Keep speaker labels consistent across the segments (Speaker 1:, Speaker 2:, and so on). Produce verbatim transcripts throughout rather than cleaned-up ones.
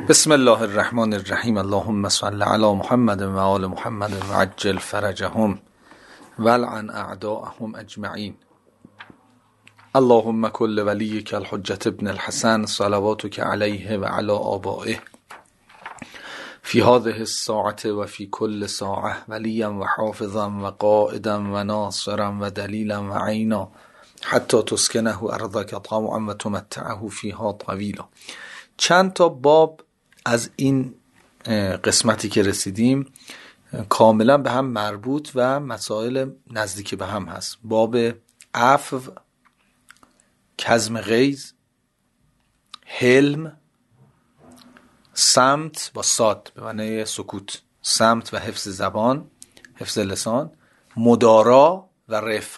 Speaker 1: بسم الله الرحمن الرحیم. اللهم صل علی محمد و آل محمد و عجل فرجهم ولعن اعداءهم اجمعین. اللهم کل ولیک الحجة ابن الحسن صلواتک علیه و علی آبائه فی هذه الساعة و فی کل ساعة ولیا و حافظا و قائدا و ناصرا و دلیلا و عینا حتی تسکنه ارضک طوعا و تمتعه فیها طویلا. چند تا باب از این قسمتی که رسیدیم کاملا به هم مربوط و مسائل نزدیک به هم هست. باب عفو، کظم غیظ، حلم، صمت با صاد به معنی سکوت، صمت و حفظ زبان، حفظ لسان، مدارا و رفق.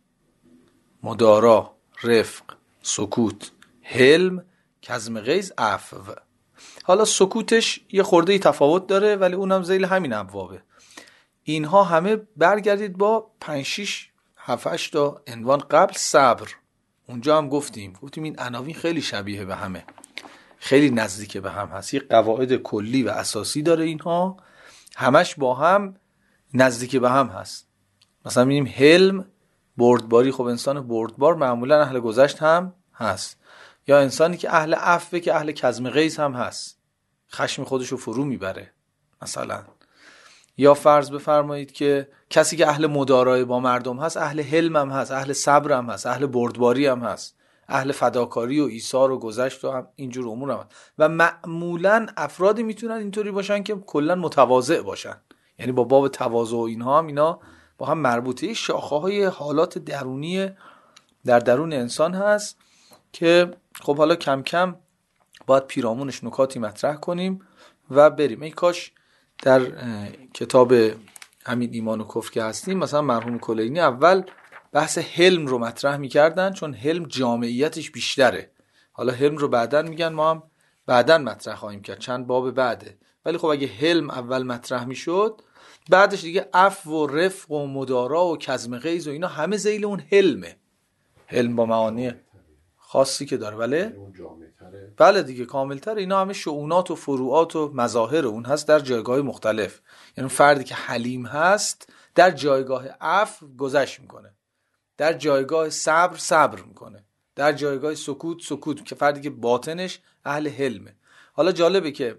Speaker 1: مدارا، رفق، سکوت، حلم، کظم غیظ، عفو. حالا سکوتش یه خورده ای تفاوت داره ولی اونم ذیل همین ابوابه. اینها همه برگردید با پنج شش هفت هشت تا عنوان قبل. صبر اونجا هم گفتیم گفتیم این عناوین خیلی شبیه به همه، خیلی نزدیک به هم هست. یه قواعد کلی و اساسی داره، اینها همش با هم نزدیک به هم هست. مثلا می‌بینیم حلم، بردباری. خب انسان بردبار معمولا اهل گذشت هم هست، یا انسانی که اهل عفوه که اهل کظم غیظ هم هست، خشم خودشو فرو میبره مثلا. یا فرض بفرمایید که کسی که اهل مدارای با مردم هست اهل حلم هم هست، اهل صبر هم هست، اهل بردباری هم هست، اهل فداکاری و ایثار و گذشت و هم اینجور امور هم هست. و معمولا افرادی میتونن اینطوری باشن که کلا متواضع باشن، یعنی با باب تواضع و اینها هم اینا با هم مربوطه. شاخه‌های حالات درونی در درون انسان هست که خب حالا کم کم باید پیرامونش نکاتی مطرح کنیم و بریم. ای کاش در کتاب همین ایمان و کفر که هستیم مثلا مرحوم کلینی اول بحث حلم رو مطرح میکردن، چون حلم جامعیتش بیشتره. حالا حلم رو بعدن میگن، ما هم بعدن مطرح خواهیم کرد، چند باب بعده. ولی خب اگه حلم اول مطرح میشد بعدش دیگه عفو و رفق و مدارا و کظم غیظ و اینا همه ذیل اون حلمه. حلم با معانی خاصی که داره، بله بله دیگه کاملتر. اینا همه شؤونات و فروعات و مظاهر اون هست در جایگاه مختلف. یعنی فردی که حلیم هست در جایگاه عفو گذشت میکنه، در جایگاه صبر صبر میکنه، در جایگاه سکوت سکوت، که فردی که باطنش اهل حلمه. حالا جالبه که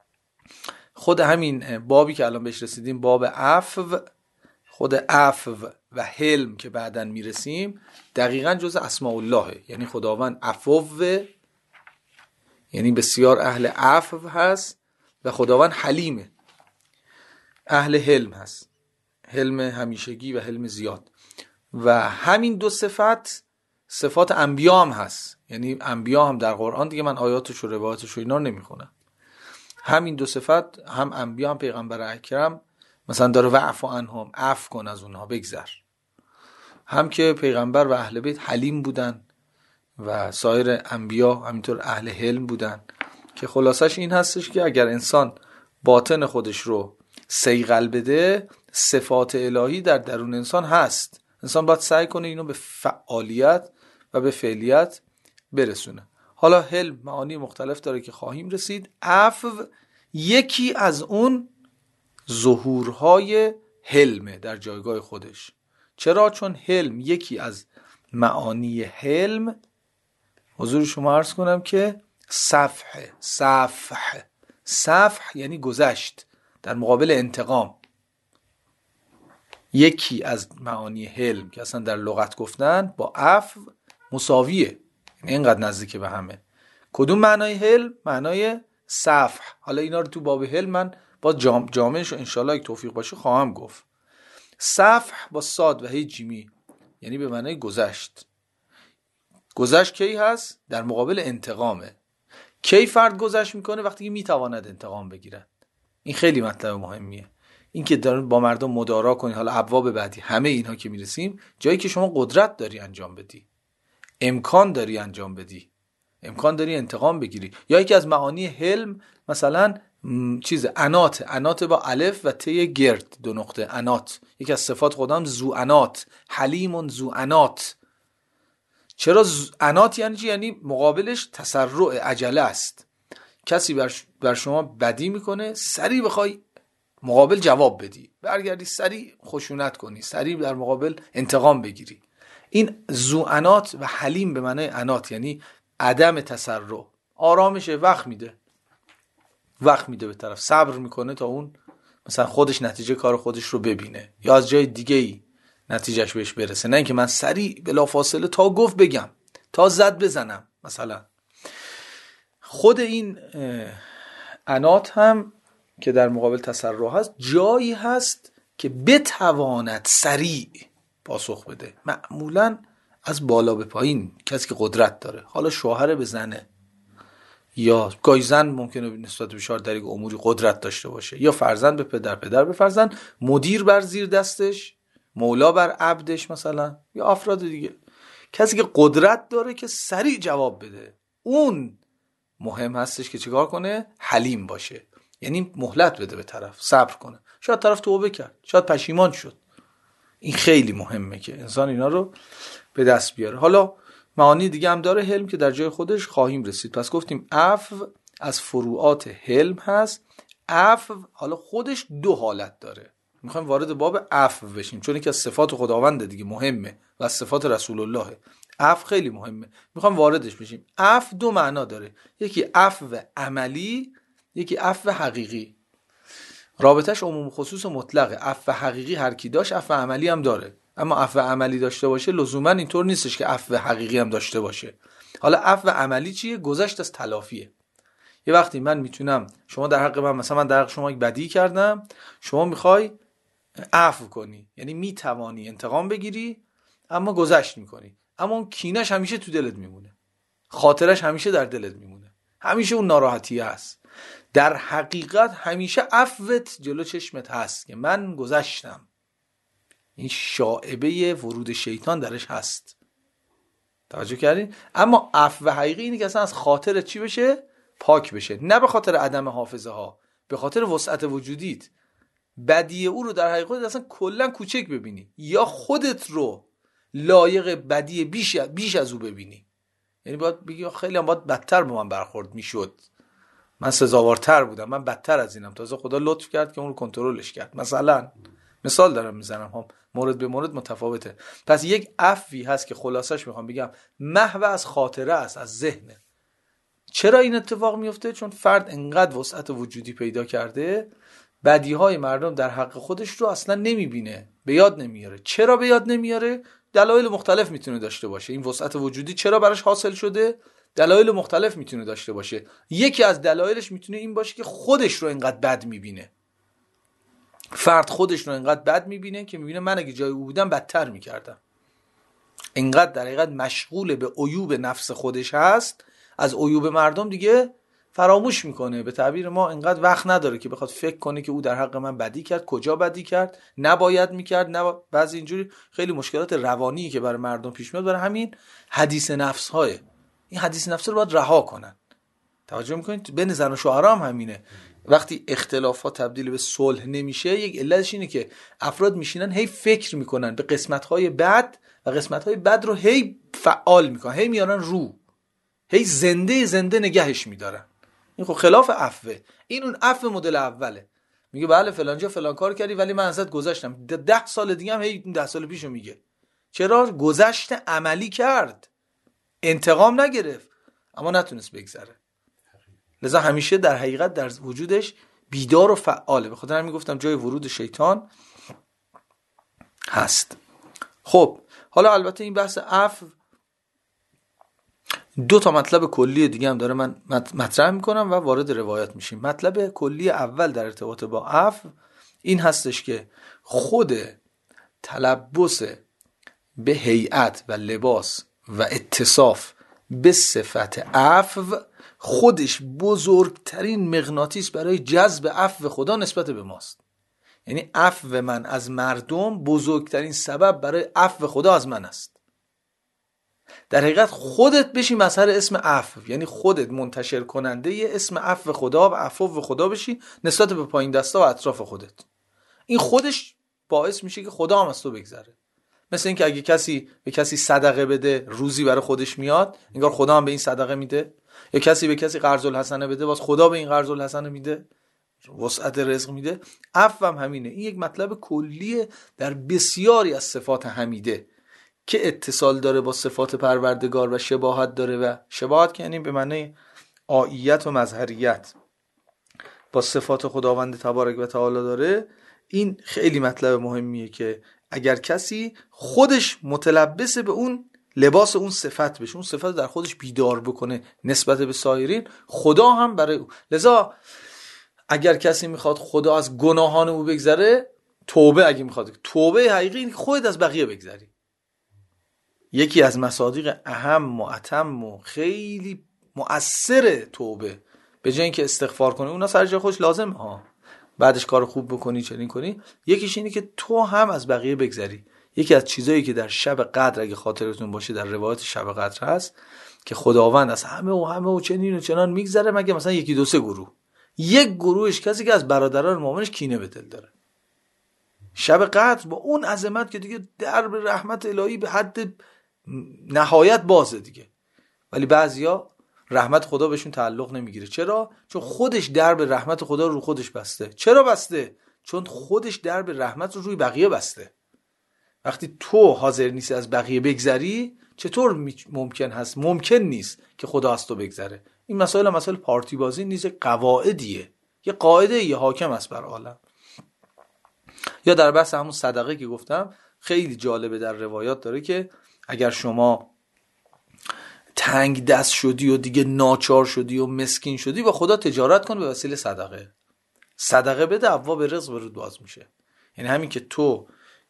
Speaker 1: خود همین بابی که الان بهش رسیدیم، باب عفو، خود عفو و حلم که بعداً میرسیم دقیقاً جز اسماء اللهه. یعنی خداوند عفو، یعنی بسیار اهل عفو هست، و خداوند حلیمه، اهل حلم هست، حلم همیشگی و حلم زیاد. و همین دو صفت صفات انبیا هم هست. یعنی انبیا هم در قرآن، دیگه من آیاتش و روایاتش و اینا نمیخونم، همین دو صفت هم انبیا هم پیغمبر اکرم مثلا داره وعفو عنهم، عفو کن از اونها بگذر، هم که پیغمبر و اهل بیت حلیم بودن و سایر انبیا همینطور اهل حلم بودن. که خلاصش این هستش که اگر انسان باطن خودش رو صیقل بده صفات الهی در درون انسان هست. انسان باید سعی کنه اینو به فعالیت و به فعلیت برسونه. حالا حلم معانی مختلف داره که خواهیم رسید. عفو یکی از اون ظهورهای حلمه در جایگاه خودش. چرا؟ چون حلم یکی از معانی حلم، حضور شما عرض کنم که صفح صفح صفح یعنی گذشت در مقابل انتقام. یکی از معانی حلم که اصلا در لغت گفتن با عفو مساویه، یعنی اینقدر نزدیک به همه. کدوم معنای حلم؟ معنای صفح. حالا اینا رو تو باب حلم من با جام جامعش انشالله یک توفیق باشه خواهم گفت. صفح با صاد و هی جیمی یعنی به معنای گذشت. گذشت کی هست؟ در مقابل انتقامه. کی فرد گذشت میکنه؟ وقتی که میتواند انتقام بگیرد. این خیلی مطلب مهمیه. این که دارن با مردم مدارا کنی. حالا ابواب بعدی همه اینها که میرسیم جایی که شما قدرت داری انجام بدی، امکان داری انجام بدی، امکان داری انتقام بگیری. یا یکی از معانی حلم مثلا چیز انات، انات با الف و ت گرد دو نقطه، انات. یکی از صفات خدام ذو انات، حلیم ذو انات. چرا انات یعنی چی؟ یعنی مقابلش تسرع، عجله است. کسی بر, بر شما بدی میکنه، سریع بخوای مقابل جواب بدی، برگردی سریع خشونت کنی، سریع در مقابل انتقام بگیری. این ذوانات و حلیم به معنای انات یعنی عدم تسرع. آرامشه، وقت میده وقت میده به طرف، صبر میکنه تا اون مثلا خودش نتیجه کار خودش رو ببینه یا از جای دیگه ای نتیجهش بهش برسه، نه اینکه من سریع بلافاصله تا گفت بگم، تا زد بزنم. مثلا خود این انات هم که در مقابل تسرع هست، جایی هست که بتواند سریع پاسخ بده، معمولا از بالا به پایین، کسی که قدرت داره، حالا شوهر به زنه یا گاهی زن ممکنه نسبت به شوهر در یک اموری قدرت داشته باشه، یا فرزند به پدر، پدر به فرزند، مدیر بر زیر دستش، مولا بر عبدش مثلا، یا افراد دیگه. کسی که قدرت داره که سریع جواب بده، اون مهم هستش که چیکار کنه؟ حلیم باشه، یعنی مهلت بده به طرف، صبر کنه. شاید طرف توبه کرد، شاید پشیمان شد. این خیلی مهمه که انسان اینا رو به دست بیاره. حالا معانی دیگه هم داره حلم که در جای خودش خواهیم رسید. پس گفتیم عفو از فروعات حلم هست. عفو حالا خودش دو حالت داره، میخوایم وارد باب عفو بشیم چون یکی از صفات خداونده دیگه، مهمه، و از صفات رسول الله. عفو خیلی مهمه، میخوایم واردش بشیم. عفو دو معنا داره، یکی عفو عملی، یکی عفو حقیقی. رابطش عموم خصوص مطلقه. عفو حقیقی هر کی داشت عفو عملی هم داره، اما عفو عملی داشته باشه لزوما اینطور نیستش که عفو حقیقی هم داشته باشه. حالا عفو عملی چیه؟ گذشت از تلافیه. یه وقتی من میتونم، شما در حق من، مثلا من در حق شما یک بدی کردم، شما میخوای عفو کنی، یعنی میتوانی انتقام بگیری اما گذشت میکنی، اما اون کینش همیشه تو دلت میمونه، خاطرش همیشه در دلت میمونه، همیشه اون ناراحتی هست. در حقیقت همیشه عفوت جلو چشمت هست که من گذشتم. این شائبه ورود شیطان درش هست، توجه کردین؟ اما عفو حقیقی اینه که اصلا از خاطرت چی بشه؟ پاک بشه، نه به خاطر عدم حافظه ها، به خاطر وسعت وجودیت. بدی او رو در حقیقت اصلا کلا کوچک ببینی، یا خودت رو لایق بدی بیش بیش از او ببینی. یعنی باید بگی خیلی هم باید بدتر با من برخورد میشد، من سزاوارتر بودم، من بدتر از اینم، تازه خدا لطف کرد که اون رو کنترلش کرد. مثلا مثال دارم میزنم، هم مورد به مورد متفاوته. پس یک عفوی هست که خلاصش میخوام بگم محو از خاطره است، از ذهنه. چرا این اتفاق میفته؟ چون فرد انقدر وسعت وجودی پیدا کرده، بدیهای مردم در حق خودش رو اصلا نمیبینه، به یاد نمیاره. چرا به یاد نمیاره؟ دلایل مختلف میتونه داشته باشه. این وسعت وجودی چرا براش حاصل شده؟ دلایل مختلف میتونه داشته باشه. یکی از دلایلش میتونه این باشه که خودش رو انقدر بد میبینه. فرد خودش رو انقدر بد میبینه که میبینه من اگه جای او بودم بدتر میکردم. انقدر در حقیقت مشغول به عیوب نفس خودش هست، از عیوب مردم دیگه فراموش میکنه. به تعبیر ما انقدر وقت نداره که بخواد فکر کنه که او در حق من بدی کرد، کجا بدی کرد، نباید میکرد، نبا... بعضی اینجوری خیلی مشکلات روانی که برای مردم پیش میاد، برای همین حدیث نفس های این حدیث نفس رو باید رها کنن. توجه میکنید؟ بین زن و شوهر هم همینه. وقتی اختلافات تبدیل به صلح نمیشه، یک علتش اینه که افراد میشینن هی فکر میکنن به قسمت‌های بد و قسمت‌های بد رو هی فعال میکنن، هی میارن رو، هی زنده زنده نگهش میدارن. این خب خلاف عفوه. این اون عفو مدل اوله، میگه بله فلان جا فلان کار کردی ولی من ازت گذشتم، ده سال دیگه هم هی ده سال پیشو میگه. چرا؟ گذشت عملی کرد، انتقام نگرفت اما نتونست بگذره. لذا همیشه در حقیقت در وجودش بیدار و فعاله. به خاطر همین گفتم جای ورود شیطان هست. خب حالا البته این بحث عفو دو تا مطلب کلی دیگه هم داره، من مطرح میکنم و وارد روایت میشیم. مطلب کلی اول در ارتباط با عفو این هستش که خود تلبس به هیئت و لباس و اتصاف به صفت عفو خودش بزرگترین مغناطیس برای جذب عفو خدا نسبت به ماست. یعنی عفو من از مردم بزرگترین سبب برای عفو خدا از من است. در حقیقت خودت بشی مظهر اسم عفو، یعنی خودت منتشر کننده اسم عفو خدا و عفو خدا بشی نسبت به پایین دستا و اطراف خودت. این خودش باعث میشه که خدا هم از تو بگذره. مثل این که اگه کسی به کسی صدقه بده روزی برای خودش میاد، انگار خدا هم به این صدقه میده. یا کسی به کسی قرض الحسنه بده، باز خدا به این قرض الحسنه میده، وسعت رزق میده. عفو هم همینه. این یک مطلب کلیه در بسیاری از صفات حمیده که اتصال داره با صفات پروردگار و شباهت داره، و شباهت که یعنی به معنی آیت و مظهریت با صفات خداوند تبارک و تعالی داره. این خیلی مطلب مهمیه که اگر کسی خودش متلبس به اون لباس اون صفت بشه، اون صفت در خودش بیدار بکنه نسبت به سایرین، خدا هم برای او. لذا اگر کسی میخواد خدا از گناهان او بگذره، توبه اگه میخواد، توبه حقیقی این خودت از بقیه بگذری. یکی از مصادیق اهم و اتم و خیلی مؤثر توبه، به جای اینکه استغفار کنی، اونا سر جای خودش لازمه ها، بعدش کار خوب بکنی چنین کنی، یکیش اینه که تو هم از بقیه بگذری. یکی از چیزایی که در شب قدر اگه خاطرتون باشه در روایت شب قدر هست که خداوند از همه و همه و چنین و چنان میگذره مگه مثلا یکی دو سه گروه، یک گروهش کسی که از برادران مؤمنش کینه به دل داره. شب قدر با اون عظمت که دیگه درب رحمت الهی به حد نهایت بازه دیگه، ولی بعضیا رحمت خدا بهشون تعلق نمیگیره. چرا؟ چون خودش درب رحمت خدا رو خودش بسته. چرا بسته؟ چون خودش درب رحمت رو روی بقیه بسته. وقتی تو حاضر نیستی از بقیه بگذری، چطور ممکن هست؟ ممکن نیست که خدا از تو بگذره. این مسائل مسائل پارتی بازی نیست، قواعدیه، یه قاعده یه حاکم است بر عالم. یا در بحث همون صدقه که گفتم خیلی جالبه، در روایات داره که اگر شما تنگ دست شدی و دیگه ناچار شدی و مسکین شدی، با خدا تجارت کن به وسیله صدقه. صدقه بده، ابواب رزق برات باز میشه. یعنی همین که تو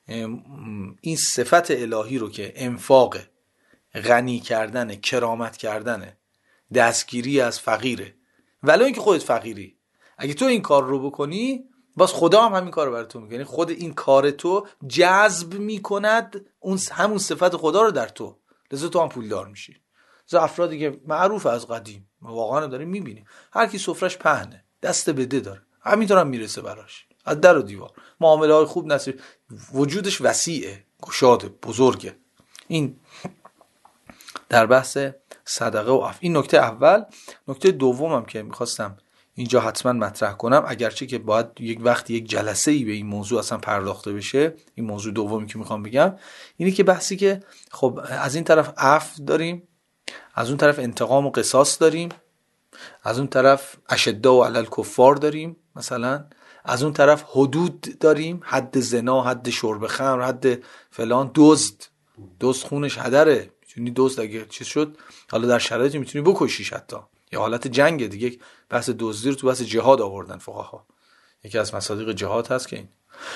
Speaker 1: این صفت الهی رو که انفاق، غنی کردن، کرامت کردن، دستگیری از فقیره، ولو اینکه خودت فقیری، اگه تو این کار رو بکنی، باز خدا هم همین کار رو برای تو میکنه. یعنی خود این کار تو جذب میکند اون همون صفت خدا رو در تو، لذا تو هم پولدار میشی. لذا افرادی که معروف از قدیم ما واقعا داریم میبینیم، هر کی سفرش پهنه، دست بده داره، همینطور هم میرسه براش، از در و دیوار، معامله های خوب نصیب، وجودش وسیعه، گشاده، بزرگه. این در بحث صدقه و عفو. این نکته اول. نکته دومم که میخواستم اینجا حتما مطرح کنم، اگرچه که باید یک وقت یک جلسه ای به این موضوع اصلا پرداخته بشه، این موضوع دومی که میخوام بگم اینه که بحثی که خب از این طرف عفو داریم، از اون طرف انتقام و قصاص داریم، از اون طرف اشداء و علی الکفار داریم مثلا، از اون طرف حدود داریم، حد زنا، حد شرب خمر، حد فلان، دزد، دزد خونش هدره، میتونی دزد اگه چیز شد حالا در شرایطی میتونی بکشیش، حتی یا حالت جنگ دیگه. بحث دزدی رو تو بحث جهاد آوردن فقها، یکی از مصادیق جهاد هست که این.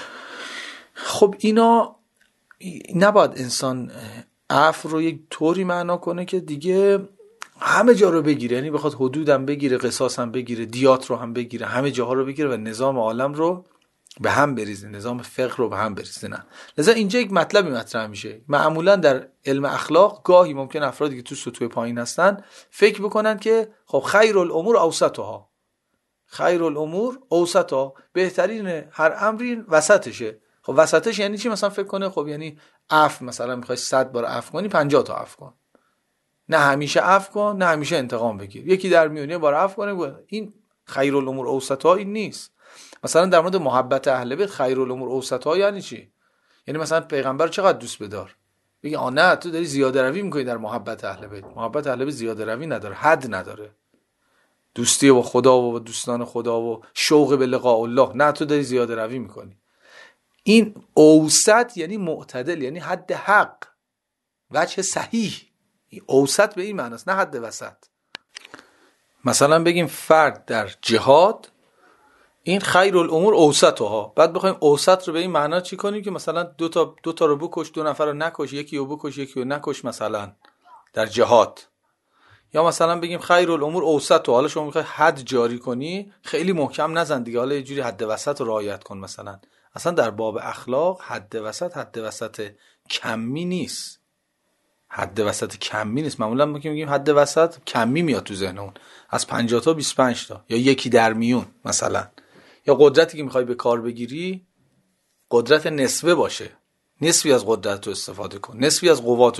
Speaker 1: خب اینا نباید انسان عفو رو یک طوری معنا کنه که دیگه همه جا رو بگیره، یعنی بخواد حدودم بگیره، قصاص هم بگیره، دیات رو هم بگیره، همه جاها رو بگیره و نظام عالم رو به هم بریزه، نظام فقه رو به هم بریزه. نه. لذا اینجا یک مطلبی مطرح میشه. معمولا در علم اخلاق گاهی ممکن افرادی که تو سطوح پایین هستن فکر بکنن که خب خیر الامور اوسطها، خیر الامور اوسطها، بهترین هر امری وسطشه. خب وسطش یعنی چی؟ مثلا فکر کنه خب یعنی عفو، مثلا میخوای صد بار عفو کنی، پنجاه تا عفو کن، نه همیشه عفو کن، نه همیشه انتقام بگیر، یکی در میونه بار عفو کنه. این خیر الامور اوسطها این نیست. مثلا در مورد محبت اهل بیت خیر الامور اوسطها یعنی چی؟ یعنی مثلا پیغمبر چقدر دوست بدار، بگی آ نه تو داری زیاده روی میکنی در محبت اهل بیت. محبت اهل بیت زیاده روی نداره، حد نداره. دوستی با خدا و با دوستان خدا و شوق به لقاء الله، نه تو داری زیاده روی میکنی. این اوسط یعنی معتدل، یعنی حد حق، وجه صحیح. این اوسط به این معنی است، نه حد وسط. مثلا بگیم فرد در جهاد این خیر الامور اوسطها، بعد بخوایم اوسط رو به این معنا چی کنیم که مثلا دو تا دو تا رو بکش، دو نفر رو نکش، یکی رو بکش یکی رو نکش مثلا در جهاد. یا مثلا بگیم خیر الامور اوسطها، حالا شما میخوای حد جاری کنی خیلی محکم نزن دیگه، حالا یه جوری حد وسط رو رعایت کن مثلا. اصلا در باب اخلاق حد وسط حد وسط کمی نیست، حد وسط کمی نیست. معمولا ما که میگیم حد وسط کمی میاد تو ذهنمون از پنجاه تا بیست و پنج تا یا یکی در میون مثلا. یا قدرتی که میخوای به کار بگیری قدرت نسبه باشه، نسبی از قدرت رو استفاده کن، نسبی از قوات رو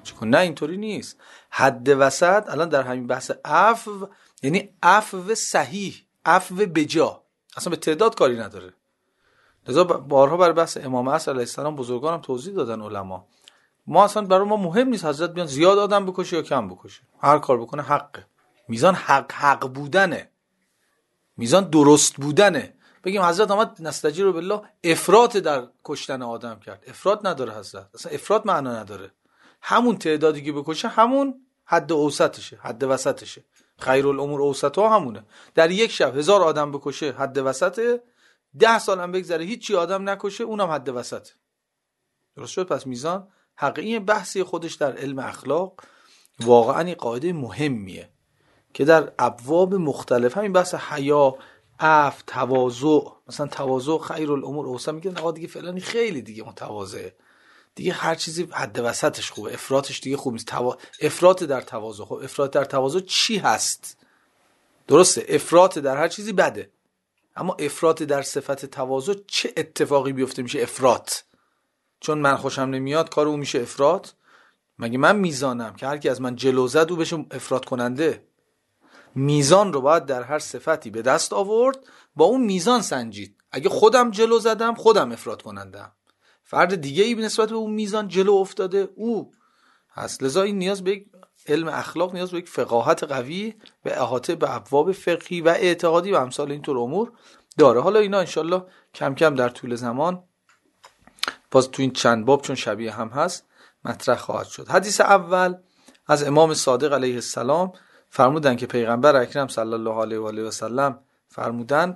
Speaker 1: چون نه اینطوری نیست. حد وسط الان در همین بحث عفو یعنی عفو صحیح، عفو بجا، اصلا به تعداد کاری نداره. لذا بارها برای بحث امام عصر علیه السلام بزرگانم توضیح دادن علما، ما اصلا برای ما مهم نیست حضرت بیان زیاد آدم بکشه یا کم بکشه، هر کار بکنه حقه. میزان حق حق بودنه، میزان درست بودنه. بگیم حضرت آمد نستجیر بالله افراط در کشتن آدم کرد، افراط نداره حضرت، اصلا افراط معنا نداره. همون تعدادی که بکشه همون حد اوسطشه، حد وسطشه. خیر الامور اوسطها همونه. در یک شب هزار آدم بکشه حد وسطه، ده سال هم بگذره هیچی آدم نکشه اونم حد وسطه. درست شد؟ پس میزان حقیقی بحثی خودش در علم اخلاق واقعا این قاعده مهمیه که در ابواب مختلف، همین بحث حیا، عفو، تواضع، مثلا تواضع خیر الامور اوسط، میگن آقا دیگه فلانی خیلی دیگه متواضعه، دیگه هر چیزی حد وسطش خوبه، افراطش دیگه خوب نیست. توا... افراط در تواضع، خب افراط در تواضع چی هست؟ درسته افراط در هر چیزی بده، اما افراط در صفت تواضع چه اتفاقی بیفته میشه افراط؟ چون من خوشم نمیاد کار اون میشه افراط؟ مگه من میزانم که هر کی از من جلو زد او بشه افراط کننده؟ میزان رو باید در هر صفتی به دست آورد، با اون میزان سنجید. اگه خودم جلو زدم خودم افراط کنندم، فرد دیگه ای نسبت به اون میزان جلو افتاده او هست. لذا این نیاز به یک علم اخلاق، نیاز به یک فقاهت قوی و احاطه به ابواب فقهی و اعتقادی و امثال اینطور امور داره. حالا اینا انشالله کم کم در طول زمان باز تو این چند باب چون شبیه هم هست مطرح خواهد شد. حدیث اول از امام صادق علیه السلام فرمودن که پیغمبر اکرم صلی الله علیه و آله و سلم فرمودن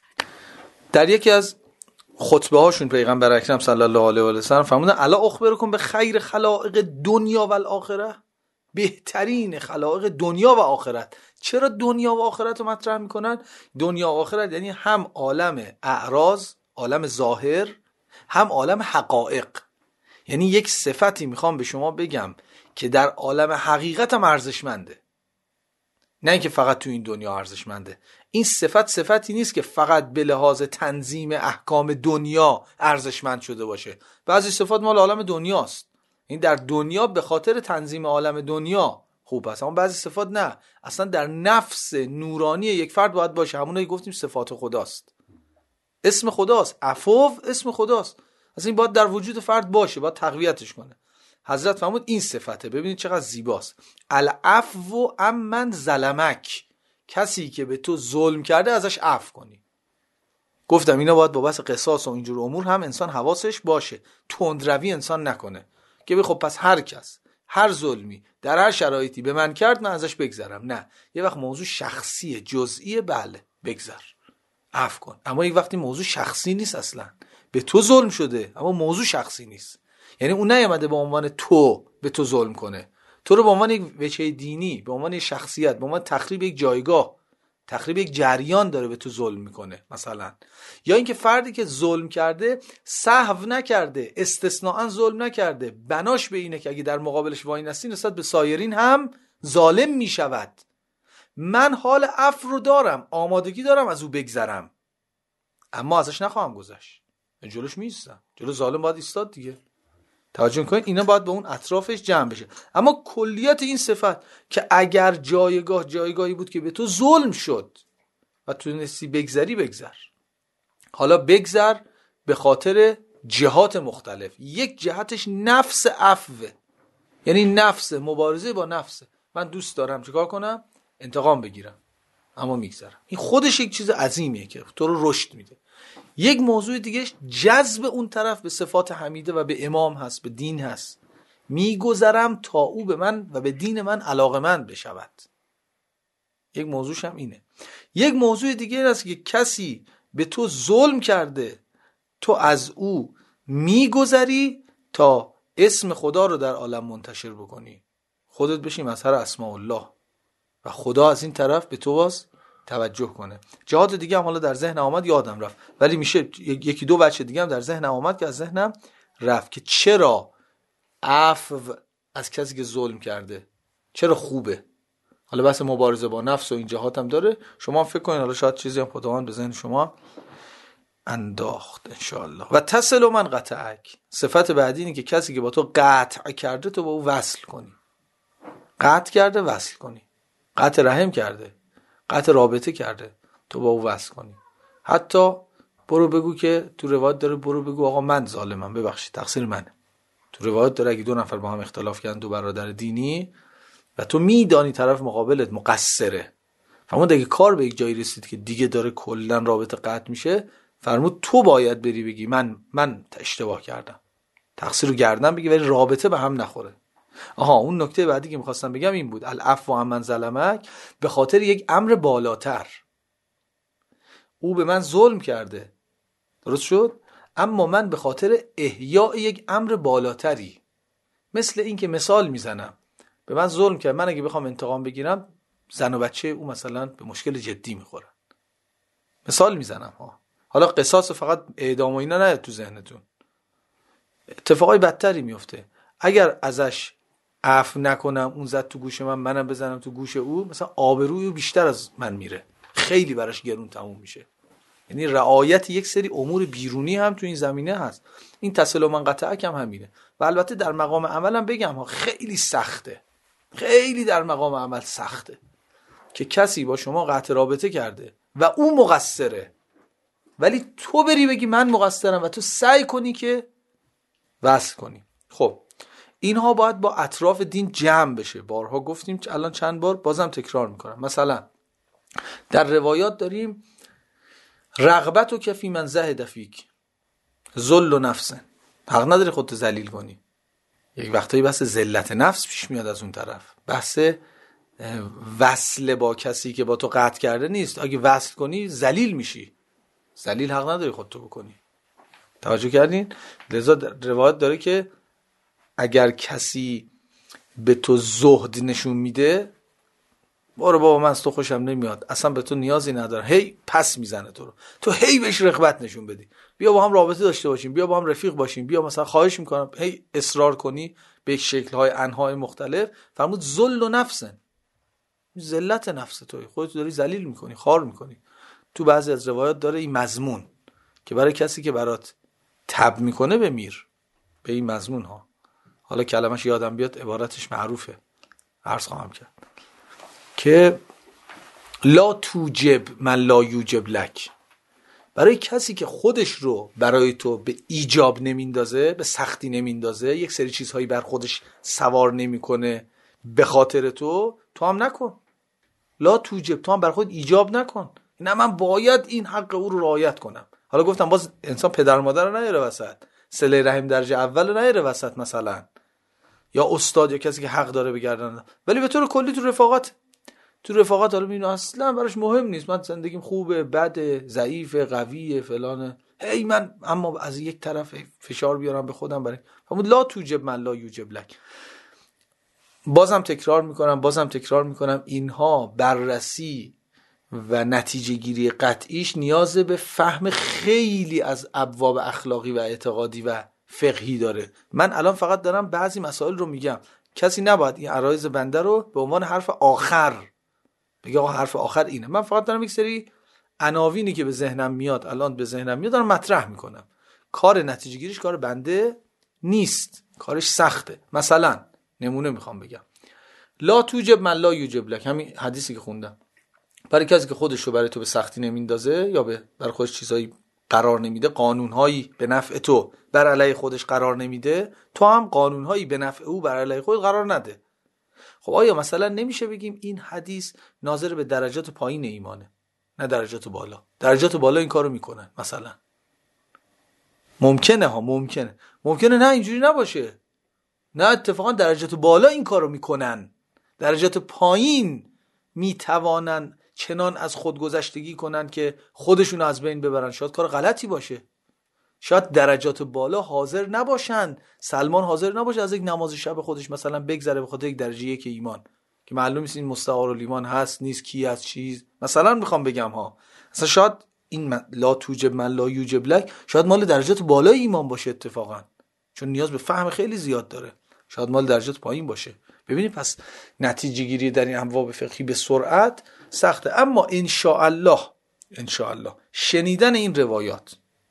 Speaker 1: در یکی از خطبه هاشون، پیغمبر اکرم صلی الله علیه و آله و سلم فرمودن الا اخبرکم به خیر خلائق دنیا و الاخره، بهترین خلائق دنیا و آخرت. چرا دنیا و آخرت رو مطرح میکنن؟ دنیا و آخرت یعنی هم عالم اعراض، عالم ظاهر، هم عالم حقایق. یعنی یک صفتی میخوام به شما بگم که در عالم حقیقت هم ارزشمنده، نه اینکه فقط تو این دنیا ارزشمنده. این صفت صفتی نیست که فقط به لحاظ تنظیم احکام دنیا ارزشمند شده باشه. بعضی صفات مال عالم دنیاست، این در دنیا به خاطر تنظیم عالم دنیا خوب است، اما بعضی صفات نه، اصلا در نفس نورانی یک فرد باید باشه. همونایی گفتیم صفات خداست، اسم خداست، عفو اسم خداست، اصلا این باید در وجود فرد باشه، باید تقویتش کنه. حضرت فرمود این صفته، ببینید چقدر زیباست. العفو عمن ظلمک، کسی که به تو ظلم کرده ازش عفو کنی. گفتم اینا باید با بحث قصاص و اینجور امور هم انسان حواسش باشه، تندروی انسان نکنه که خب پس هر کس هر ظلمی در هر شرایطی به من کرد من ازش بگذرم. نه، یه وقت موضوع شخصی جزئی، بله بگذر، عفو کن، اما یک وقتی موضوع شخصی نیست، اصلا به تو ظلم شده اما موضوع شخصی نیست، یعنی اون نیامده به عنوان تو به تو ظلم کنه، تو رو به عنوان یک وجه دینی، به عنوان یک شخصیت، به عنوان تخریب یک جایگاه، تخریب یک جریان داره به تو ظلم میکنه مثلا. یا اینکه فردی که ظلم کرده سهو نکرده، استثناءً ظلم نکرده، بناش به اینه که اگه در مقابلش وای نستی نسبت به سایرین هم ظالم میشود. من حال عفو رو دارم، آمادگی دارم از او بگذرم، اما ازش نخواهم گذشت، جلوش میستم، جلو ظالم باید ایستاد دیگه. توجه میکنید اینا باید به اون اطرافش جمع بشه. اما کلیت این صفت که اگر جایگاه جایگاهی بود که به تو ظلم شد و تو نستی بگذری، بگذر. حالا بگذر به خاطر جهات مختلف. یک جهتش نفس عفوه، یعنی نفس مبارزه با نفسه. من دوست دارم چیکار کنم؟ انتقام بگیرم، اما میگذرم. این خودش یک چیز عظیمیه که تو رو رشد میده. یک موضوع دیگه جذب اون طرف به صفات حمیده و به امام هست، به دین هست. میگذرم تا او به من و به دین من علاقمند بشود. یک موضوعش هم اینه. یک موضوع دیگه این است که کسی به تو ظلم کرده، تو از او میگذری تا اسم خدا رو در عالم منتشر بکنی، خودت بشی مظهر اسماء الله و خدا از این طرف به تو باز توجه کنه. جهات دیگه هم حالا در ذهن آمد، یادم رفت، ولی میشه یکی دو بچه دیگه هم در ذهن آمد که از ذهنم رفت که چرا عفو از کسی که ظلم کرده چرا خوبه. حالا بحث مبارزه با نفس و این جهات هم داره، شما هم فکر کنین، حالا شاید چیزی هم خداوند به ذهن شما انداخت انشاءالله. و تصل من قطعک، صفت بعدی اینه که کسی که با تو قطع کرده تو با او وصل کنی. قطع کرده وصل کنی، قطع رحم کرده، قطع رابطه کرده، تو با او وصل کنی. حتی برو بگو که تو روایت داره برو بگو آقا من ظالمم، ببخشید تقصیر منه. تو روایت داره اگه دو نفر با هم اختلاف کردن، دو برادر دینی، و تو میدانی طرف مقابلت مقصره، فرمود اگه کار به یک جایی رسید که دیگه داره کلا رابطه قطع میشه، فرمود تو باید بری بگی من من اشتباه کردم، تقصیر رو گردن بگی، ولی رابطه به هم نخوره. آها اون نکته بعدی که میخواستم بگم این بود، العفو عمن ظلمک، به خاطر یک امر بالاتر. او به من ظلم کرده، درست شد، اما من به خاطر احیاء یک امر بالاتری، مثل این که مثال میزنم، به من ظلم کرد، من اگه بخوام انتقام بگیرم زن و بچه او مثلا به مشکل جدی میخورن، مثال میزنم ها. حالا قصاص فقط اعدام و اینا نیاد تو ذهنتون، اتفاقای بدتری میفته. اگر ازش عفو نکنم، اون زد تو گوش من، منم بزنم تو گوش او، مثلا آبروی او بیشتر از من میره، خیلی براش گرون تموم میشه. یعنی رعایت یک سری امور بیرونی هم تو این زمینه هست. این تصل من قطعک هم همینه. و البته در مقام عملم بگم ها، خیلی سخته، خیلی در مقام عمل سخته که کسی با شما قطع رابطه کرده و او مقصره، ولی تو بری بگی من مقصرم و تو سعی کنی که وصل کنی. خب اینها باید با اطراف دین جمع بشه. بارها گفتیم، الان چند بار بازم تکرار میکنم. مثلا در روایات داریم رغبت و کفی من زهد فیک ذل و نفسن، حق نداری خودت ذلیل کنی. یک وقتایی بحث ذلت نفس پیش میاد از اون طرف، بحث وصل با کسی که با تو قطع کرده نیست. اگه وصل کنی ذلیل میشی، ذلیل حق نداری خودتو بکنی. توجه کردین؟ لذا روایت داره که اگر کسی به تو زهد نشون میده، برو بابا من از تو خوشم نمیاد، اصلا به تو نیازی نداره، هی پس میزنه تو رو، تو هی بهش رغبت نشون بدی، بیا با هم رابطه داشته باشیم، بیا با هم رفیق باشیم، بیا مثلا خواهش میکنم، هی اصرار کنی به یک شکل‌های انواع مختلف، فرمود ذل و نفسن، ذلت نفس توی، خودت داری ذلیل میکنی، خار میکنی. تو بعضی از روایات داره این مضمون که برای کسی که برات تب میکنه بمیر، به این مضمون ها. حالا کلمش یادم بیاد، عبارتش معروفه، عرض خواهم کرد که لا توجب من لا یوجب لک، برای کسی که خودش رو برای تو به ایجاب نمیندازه، به سختی نمیندازه، یک سری چیزهایی بر خودش سوار نمیکنه به خاطر تو، تو هم نکن. لا توجب، تو هم بر خود ایجاب نکن، نه من باید این حق او رو رعایت کنم. حالا گفتم باز انسان پدر مادر رو نیاره وسط، صله رحم درجه اول رو نیاره وسط مثلا، یا استاد یا کسی که حق داره بگردن، ولی به طور کلی تو رفاقت تو رفاقت حالا میبینی اصلا براش مهم نیست، من زندگیم خوبه، بده، ضعیف، قویه، فلانه، هی من اما از یک طرف فشار بیارم به خودم برای همون لا توجب من لا یوجب لک. بازم تکرار میکنم بازم تکرار میکنم اینها بررسی و نتیجه گیری قطعیش نیاز به فهم خیلی از ابواب اخلاقی و اعتقادی و فقهی داره. من الان فقط دارم بعضی مسائل رو میگم، کسی نباید این عرایض بنده رو به عنوان حرف آخر بگه آقا حرف آخر اینه. من فقط دارم یک سری عناوینی که به ذهنم میاد الان به ذهنم میاد دارم مطرح میکنم. کار نتیجه گیریش کار بنده نیست، کارش سخته. مثلا نمونه میخوام بگم، لا توجب من لا یوجب لک، همین حدیثی که خوندم، برای کسی که خودش رو برای تو به سختی نمیندازه یا به برای خودش چیزایی قرار نمیده، قانونهایی به نفع تو بر علیه خودش قرار نمیده، تو هم قانونهایی به نفع او بر علیه خودت قرار نده. خب آیا مثلا نمیشه بگیم این حدیث ناظر به درجات پایین ایمانه، نه درجات بالا؟ درجات بالا این کارو میکنن مثلا، ممکنه ها ممکنه ممکنه نه اینجوری نباشه، نه اتفاقا درجات بالا این کارو میکنن، درجات پایین میتوانن چنان از خودگذشتگی کنن که خودشون از بین ببرن. شاید کار غلطی باشه، شاید درجات بالا حاضر نباشن، سلمان حاضر نباشه از یک نماز شب خودش مثلا بگذره به خاطر یک درجه یک ایمان که معلوم نیست این مستعار الایمان هست نیست، کی از چیز مثلا میخوام بگم ها. اصلا شاید این لا توجب من لا یوجب لک شاید مال درجات بالای ایمان باشه اتفاقا، چون نیاز به فهم خیلی زیاد داره، شاید مال درجات پایین باشه. ببینید پس نتیجه گیری در این ابواب فقهی به سرعت سخته. اما ان شاء الله ان شاء الله شنیدن این روایات